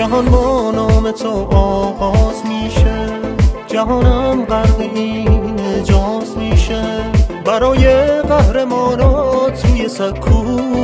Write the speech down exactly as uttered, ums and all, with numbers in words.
جهان با نام تو آغاز میشه، جهانم غرق این اعجاز میشه. برای قهرمانات توی سکو